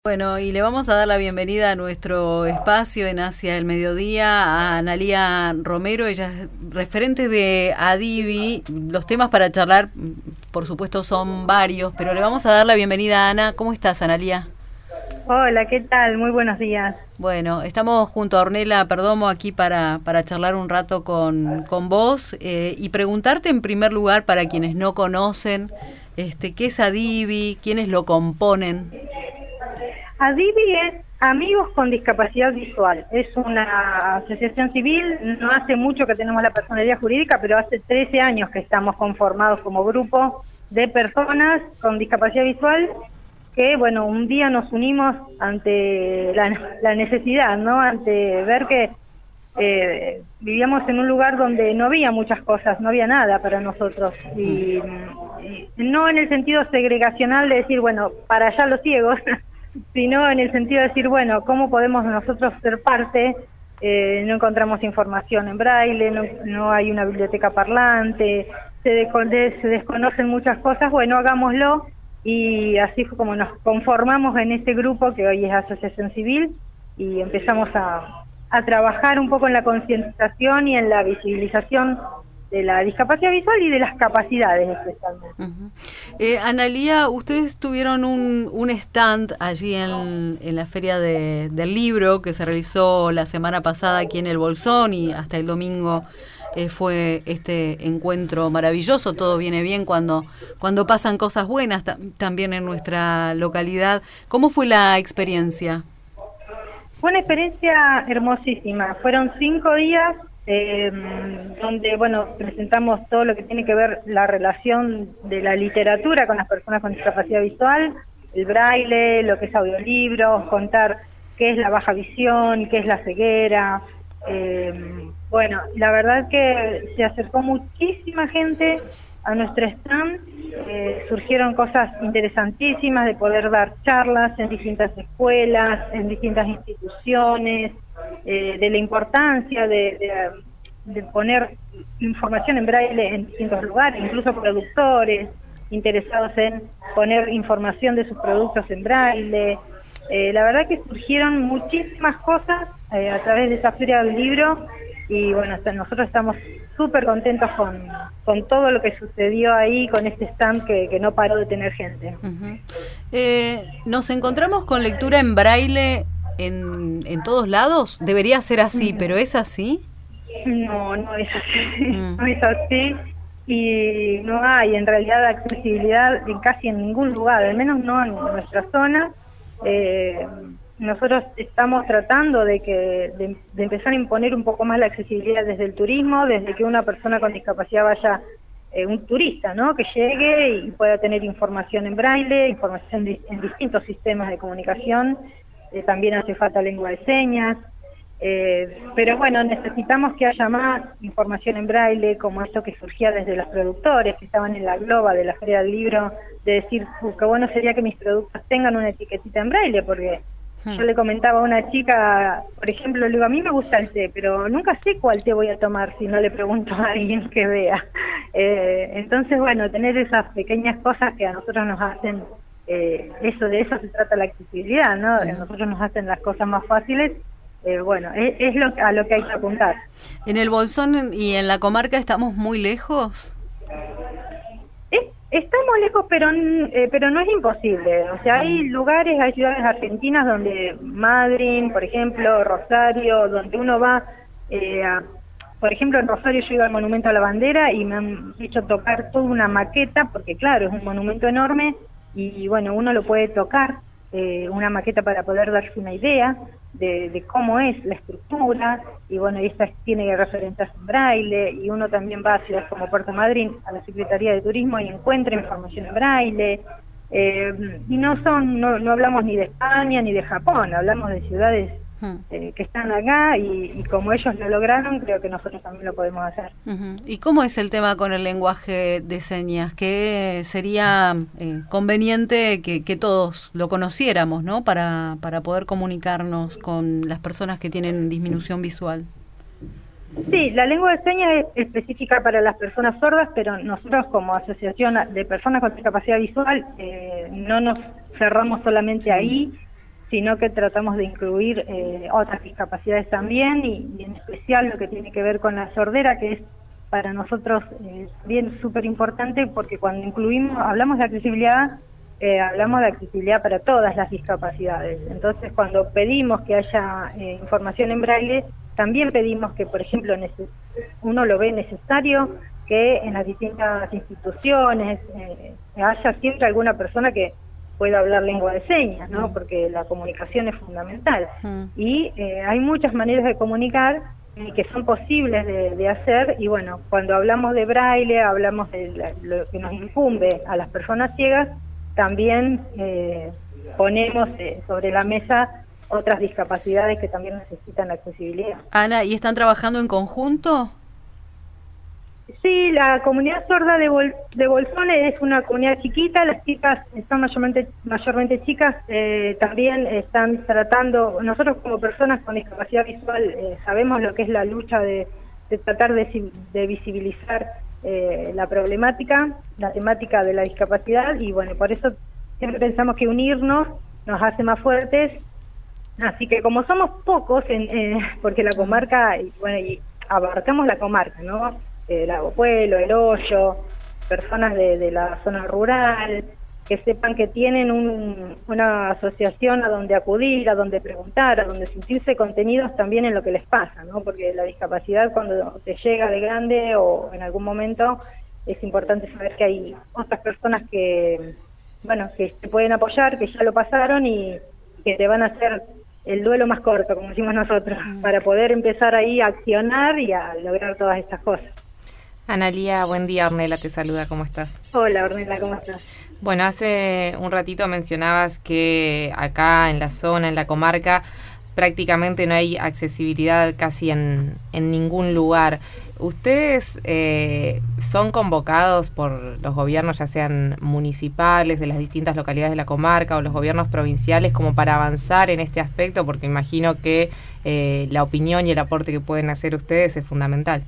Bueno, y le vamos a dar la bienvenida a nuestro espacio en Hacia el Mediodía a Analía Romero. Ella es referente de Adivi. Los temas para charlar, por supuesto, son varios, pero le vamos a dar la bienvenida a Ana. ¿Cómo estás, Analía? Hola, ¿qué tal? Muy buenos días. Bueno, estamos junto a Ornella Perdomo aquí para charlar un rato con vos y preguntarte en primer lugar, para quienes no conocen, ¿qué es Adivi? ¿Quiénes lo componen? Adivi es Amigos con Discapacidad Visual. Es una asociación civil, no hace mucho que tenemos la personería jurídica, pero hace 13 años que estamos conformados como grupo de personas con discapacidad visual que, bueno, un día nos unimos ante la necesidad, ¿no? Ante ver que vivíamos en un lugar donde no había muchas cosas, no había nada para nosotros. Y no en el sentido segregacional de decir, bueno, para allá los ciegos, sino en el sentido de decir, bueno, ¿cómo podemos nosotros ser parte? No encontramos información en braille, no hay una biblioteca parlante, se desconocen muchas cosas, bueno, hagámoslo, y así fue como nos conformamos en este grupo que hoy es Asociación Civil, y empezamos a trabajar un poco en la concientización y en la visibilización de la discapacidad visual y de las capacidades especialmente. Analía, ustedes tuvieron un stand allí en la Feria del Libro que se realizó la semana pasada aquí en el Bolsón, y hasta el domingo fue este encuentro maravilloso. Todo viene bien cuando pasan cosas buenas también en nuestra localidad. ¿Cómo fue la experiencia? Fue una experiencia hermosísima. Fueron 5 días donde, bueno, presentamos todo lo que tiene que ver la relación de la literatura con las personas con discapacidad visual, el braille, lo que es audiolibros, contar qué es la baja visión, qué es la ceguera. Bueno, la verdad que se acercó muchísima gente a nuestro stand. Surgieron cosas interesantísimas de poder dar charlas en distintas escuelas, en distintas instituciones, de la importancia de poner información en braille en distintos lugares, incluso productores interesados en poner información de sus productos en braille. La verdad que surgieron muchísimas cosas a través de esa Feria del Libro, y bueno, nosotros estamos súper contentos con todo lo que sucedió ahí, con este stand que no paró de tener gente. ¿Nos encontramos con lectura en braille en todos lados? Debería ser así, pero ¿es así? No, no es así, no es así, y no hay en realidad accesibilidad casi en ningún lugar, al menos no en nuestra zona. Nosotros estamos tratando de empezar a imponer un poco más la accesibilidad desde el turismo, desde que una persona con discapacidad vaya, un turista, ¿no?, que llegue y pueda tener información en braille, información en distintos sistemas de comunicación. También hace falta lengua de señas, pero bueno, necesitamos que haya más información en braille, como esto que surgía desde los productores que estaban en la globa de la Feria del Libro, de decir, qué bueno sería que mis productos tengan una etiquetita en braille, porque yo le comentaba a una chica, por ejemplo, le digo, a mí me gusta el té, pero nunca sé cuál té voy a tomar si no le pregunto a alguien que vea. Entonces, bueno, tener esas pequeñas cosas que a nosotros nos hacen, de eso se trata la accesibilidad, ¿no? A nosotros nos hacen las cosas más fáciles. Bueno, es a lo que hay que apuntar. ¿En el Bolsón y en la comarca estamos muy lejos? Estamos lejos, pero no es imposible. O sea, hay lugares, hay ciudades argentinas donde Madryn, por ejemplo, Rosario, donde uno va, por ejemplo, en Rosario yo iba al Monumento a la Bandera y me han hecho tocar toda una maqueta, porque claro, es un monumento enorme y bueno, uno lo puede tocar, una maqueta para poder darse una idea de cómo es la estructura, y bueno, y esta tiene referencias en braille, y uno también va a ciudades como Puerto Madryn, a la Secretaría de Turismo, y encuentra información en braille, y no hablamos ni de España ni de Japón, hablamos de ciudades que están acá, y como ellos lo lograron, creo que nosotros también lo podemos hacer. ¿Y cómo es el tema con el lenguaje de señas? Que sería conveniente que todos lo conociéramos, ¿no? Para poder comunicarnos con las personas que tienen disminución visual. Sí, la lengua de señas es específica para las personas sordas, pero nosotros como asociación de personas con discapacidad visual no nos cerramos solamente ahí. sino que tratamos de incluir otras discapacidades también, y en especial lo que tiene que ver con la sordera, que es para nosotros bien súper importante, porque cuando hablamos de accesibilidad, hablamos de accesibilidad para todas las discapacidades. Entonces, cuando pedimos que haya información en braille, también pedimos que, por ejemplo, uno lo ve necesario que en las distintas instituciones haya siempre alguna persona que pueda hablar lengua de señas, ¿no? Porque la comunicación es fundamental. Y hay muchas maneras de comunicar que son posibles de hacer, y bueno, cuando hablamos de braille, hablamos de lo que nos incumbe a las personas ciegas, también ponemos sobre la mesa otras discapacidades que también necesitan accesibilidad. Ana, ¿y están trabajando en conjunto? Sí, la comunidad sorda de Bolsón es una comunidad chiquita, las chicas son mayormente chicas, también están tratando, nosotros como personas con discapacidad visual sabemos lo que es la lucha de tratar de visibilizar la problemática, la temática de la discapacidad, y bueno, por eso siempre pensamos que unirnos nos hace más fuertes, así que como somos pocos, porque la comarca, y abarcamos la comarca, ¿no? Lago Puelo, El Hoyo, personas de la zona rural, que sepan que tienen una asociación a donde acudir, a donde preguntar, a donde sentirse contenidos también en lo que les pasa, ¿no? Porque la discapacidad cuando te llega de grande o en algún momento, es importante saber que hay otras personas que te pueden apoyar, que ya lo pasaron y que te van a hacer el duelo más corto, como decimos nosotros, para poder empezar ahí a accionar y a lograr todas estas cosas. Analía, buen día. Ornella te saluda, ¿cómo estás? Hola, Ornella, ¿cómo estás? Bueno, hace un ratito mencionabas que acá en la zona, en la comarca, prácticamente no hay accesibilidad casi en ningún lugar. ¿Ustedes son convocados por los gobiernos, ya sean municipales, de las distintas localidades de la comarca, o los gobiernos provinciales, como para avanzar en este aspecto? Porque imagino que la opinión y el aporte que pueden hacer ustedes es fundamental.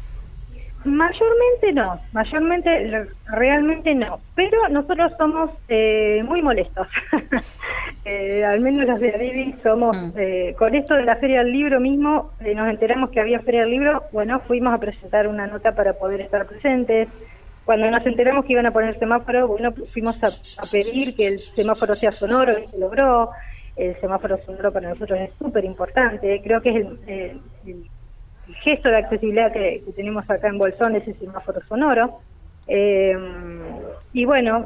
Realmente no, pero nosotros somos muy molestos, al menos los de Adivi somos, con esto de la Feria del Libro mismo, nos enteramos que había Feria del Libro, bueno, fuimos a presentar una nota para poder estar presentes. Cuando nos enteramos que iban a poner semáforo, bueno, fuimos a pedir que el semáforo sea sonoro, y se logró. El semáforo sonoro para nosotros es súper importante, creo que es el gesto de accesibilidad que tenemos acá en Bolsón, es el semáforo sonoro. Y bueno,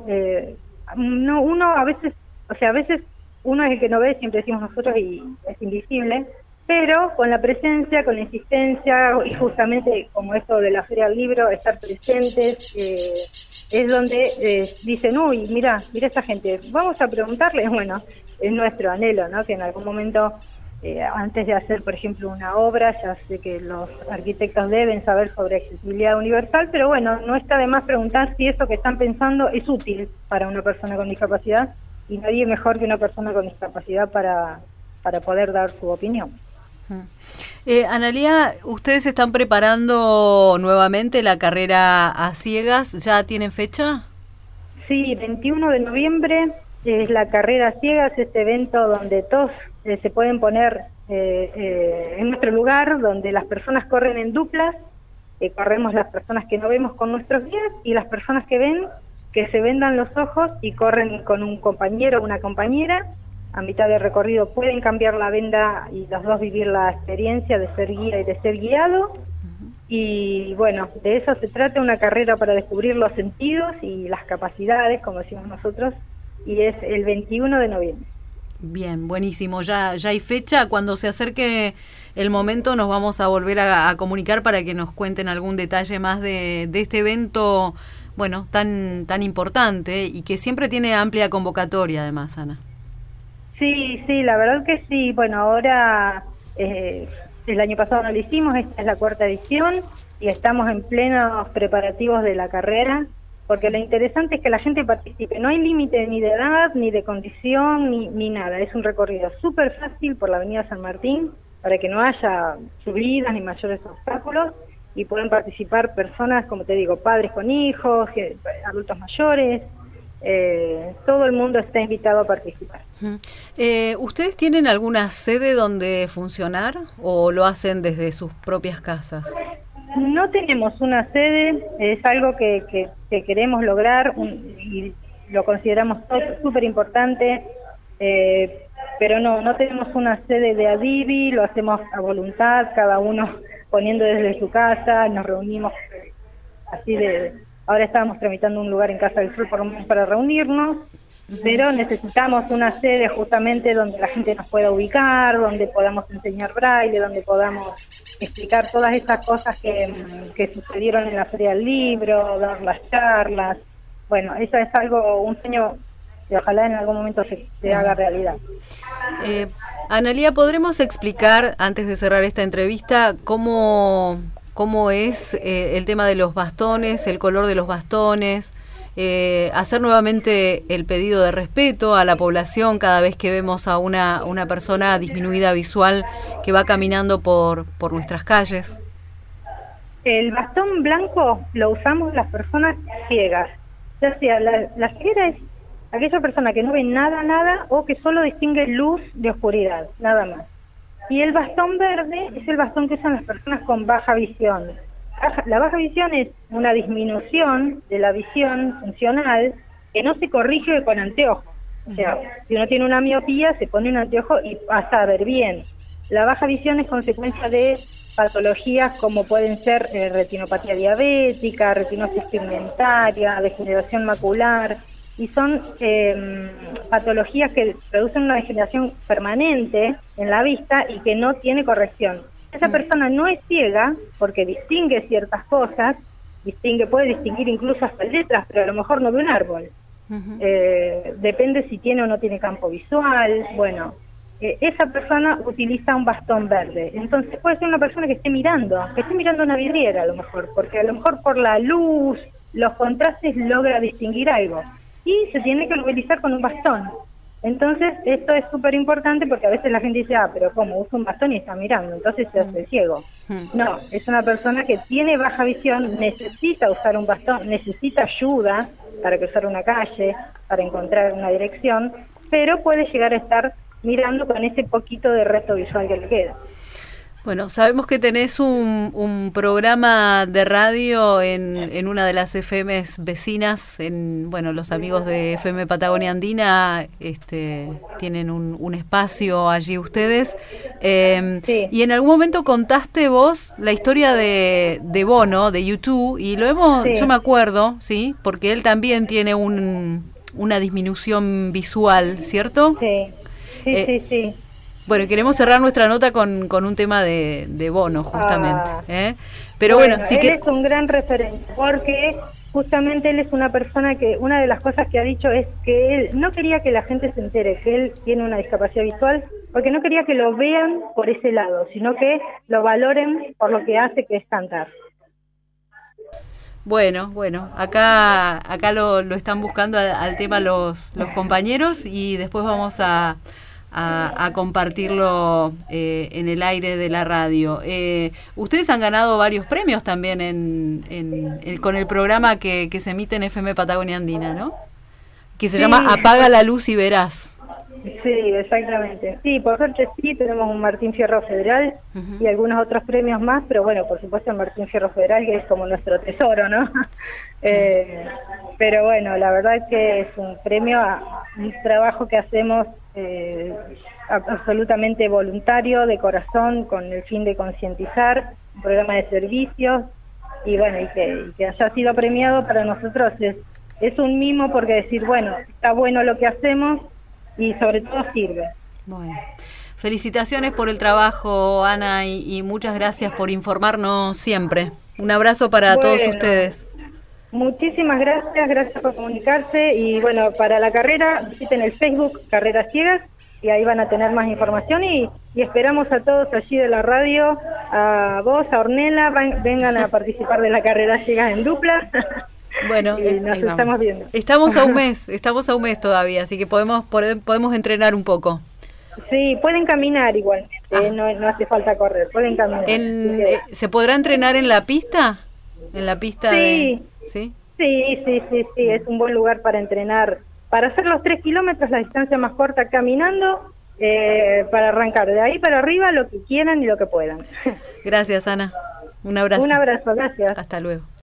uno a veces uno es el que no ve, siempre decimos nosotros, y es invisible, pero con la presencia, con la insistencia, y justamente como esto de la Feria del Libro, estar presentes, es donde dicen, uy, mira esta gente, vamos a preguntarle. Bueno, es nuestro anhelo, ¿no? Que en algún momento, antes de hacer, por ejemplo, una obra, ya sé que los arquitectos deben saber sobre accesibilidad universal, pero bueno, no está de más preguntar si eso que están pensando es útil para una persona con discapacidad, y nadie mejor que una persona con discapacidad para poder dar su opinión. Analía, ¿ustedes están preparando nuevamente la carrera a ciegas? ¿Ya tienen fecha? Sí, 21 de noviembre es la carrera a ciegas, este evento donde todos se pueden poner en nuestro lugar, donde las personas corren en duplas, corremos las personas que no vemos con nuestros guías, y las personas que ven, que se vendan los ojos y corren con un compañero o una compañera. A mitad del recorrido pueden cambiar la venda y los dos vivir la experiencia de ser guía y de ser guiado. Y bueno, de eso se trata, una carrera para descubrir los sentidos y las capacidades, como decimos nosotros, y es el 21 de noviembre. Bien, buenísimo. Ya hay fecha. Cuando se acerque el momento nos vamos a volver a comunicar para que nos cuenten algún detalle más de este evento, bueno, tan importante, y que siempre tiene amplia convocatoria además, Ana. Sí, la verdad que sí. Bueno, ahora el año pasado no lo hicimos, esta es la 4ª edición y estamos en plenos preparativos de la carrera, porque lo interesante es que la gente participe. No hay límite ni de edad, ni de condición, ni nada. Es un recorrido súper fácil por la avenida San Martín, para que no haya subidas ni mayores obstáculos, y pueden participar personas, como te digo, padres con hijos, adultos mayores, todo el mundo está invitado a participar. ¿Ustedes tienen alguna sede donde funcionar o lo hacen desde sus propias casas? No tenemos una sede, es algo que queremos lograr y lo consideramos súper importante, pero no tenemos una sede de Adivi, lo hacemos a voluntad, cada uno poniendo desde su casa, nos reunimos así ahora estábamos tramitando un lugar en Casa del Sol para reunirnos, pero necesitamos una sede justamente donde la gente nos pueda ubicar, donde podamos enseñar braille, donde podamos explicar todas esas cosas que sucedieron en la Feria del Libro, dar las charlas. Bueno, eso es un sueño que ojalá en algún momento se haga realidad. Analía, ¿podremos explicar, antes de cerrar esta entrevista, cómo es el tema de los bastones, el color de los bastones, hacer nuevamente el pedido de respeto a la población cada vez que vemos a una persona disminuida visual que va caminando por nuestras calles? El bastón blanco lo usamos las personas ciegas, ya sea la ceguera es aquella persona que no ve nada o que solo distingue luz de oscuridad, nada más. Y el bastón verde es el bastón que usan las personas con baja visión. La baja visión es una disminución de la visión funcional que no se corrige con anteojos. O sea, si uno tiene una miopía, se pone un anteojo y pasa a ver bien. La baja visión es consecuencia de patologías como pueden ser retinopatía diabética, retinosis pigmentaria, degeneración macular, y son patologías que producen una degeneración permanente en la vista y que no tiene corrección. Esa persona no es ciega porque distingue ciertas cosas, puede distinguir incluso hasta letras, pero a lo mejor no ve un árbol. Depende si tiene o no tiene campo visual. Bueno, esa persona utiliza un bastón verde. Entonces puede ser una persona que esté mirando una vidriera a lo mejor, porque a lo mejor por la luz, los contrastes logra distinguir algo. Y se tiene que utilizar con un bastón. Entonces, esto es súper importante porque a veces la gente dice, pero ¿cómo? Usa un bastón y está mirando, entonces se hace ciego. No, es una persona que tiene baja visión, necesita usar un bastón, necesita ayuda para cruzar una calle, para encontrar una dirección, pero puede llegar a estar mirando con ese poquito de resto visual que le queda. Bueno, sabemos que tenés un programa de radio en una de las FMs vecinas, los amigos de FM Patagonia Andina tienen un espacio allí ustedes, sí. Y en algún momento contaste vos la historia de Bono, de U2, y sí. Yo me acuerdo, sí, porque él también tiene una disminución visual, ¿cierto? Sí. Sí. Bueno, queremos cerrar nuestra nota con un tema de Bono, justamente. Pero bueno, sí él es un gran referente, porque justamente él es una persona que, una de las cosas que ha dicho es que él no quería que la gente se entere que él tiene una discapacidad visual, porque no quería que lo vean por ese lado, sino que lo valoren por lo que hace, que es cantar. Bueno, acá lo están buscando al tema los compañeros y después vamos a compartirlo en el aire de la radio. Ustedes han ganado varios premios también con el programa que se emite en FM Patagonia Andina, ¿no? Que se llama Apaga la luz y verás. Sí, exactamente. Sí, por suerte sí, tenemos un Martín Fierro Federal y algunos otros premios más, pero bueno, por supuesto el Martín Fierro Federal, que es como nuestro tesoro, ¿no? Pero bueno, la verdad es que es un premio a un trabajo que hacemos absolutamente voluntario, de corazón, con el fin de concientizar, un programa de servicios, y bueno, y que haya sido premiado para nosotros es un mimo, porque decir, bueno, está bueno lo que hacemos y sobre todo sirve. Bueno, felicitaciones por el trabajo, Ana, y muchas gracias por informarnos siempre. Un abrazo para todos ustedes. Muchísimas gracias por comunicarse, y bueno, para la carrera visiten el Facebook Carreras Ciegas y ahí van a tener más información, y esperamos a todos allí de la radio, a vos, a Ornella, vengan a participar de la Carrera Ciegas en dupla. Bueno, y nos estamos viendo. Estamos a un mes todavía, así que podemos entrenar un poco. Sí, pueden caminar igualmente, no hace falta correr, pueden caminar. ¿Se podrá entrenar en la pista? ¿En la pista? Sí. ¿Sí? Sí, es un buen lugar para entrenar, para hacer los 3 kilómetros, la distancia más corta caminando, para arrancar de ahí para arriba lo que quieran y lo que puedan. Gracias, Ana. Un abrazo. Un abrazo, gracias. Hasta luego.